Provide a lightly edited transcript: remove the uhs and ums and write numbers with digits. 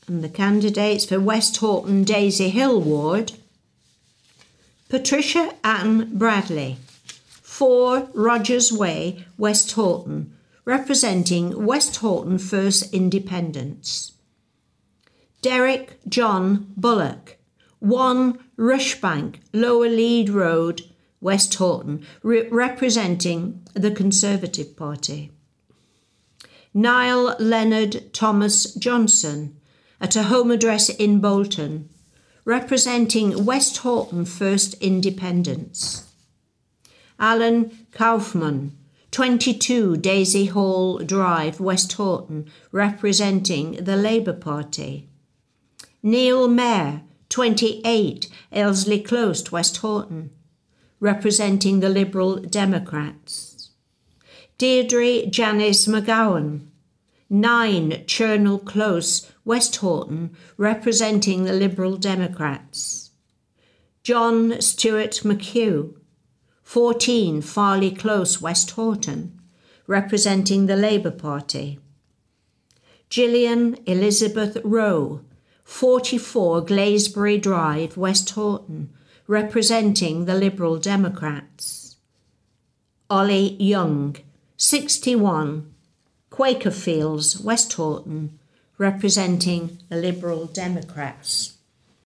And the candidates for West Horton Daisy Hill Ward: Patricia Ann Bradley, 4 Rogers Way, West Horton, representing West Horton First Independence. Derek John Bullock, 1 Rushbank, Lower Lead Road, West Horton, representing the Conservative Party. Niall Leonard Thomas Johnson, at a home address in Bolton, representing West Horton First Independence. Alan Kaufman, 22 Daisy Hall Drive, West Horton, representing the Labour Party. Neil Mayer, 28 Aylesbury Close, West Horton, representing the Liberal Democrats. Deirdre Janice McGowan, 9 Churnell Close, West Horton, representing the Liberal Democrats. John Stuart McHugh, 14 Farley Close, West Horton, representing the Labour Party. Gillian Elizabeth Rowe, 44 Glazebury Drive, West Horton, representing the Liberal Democrats. Ollie Young, 61 Quakerfields, West Horton, representing the Liberal Democrats.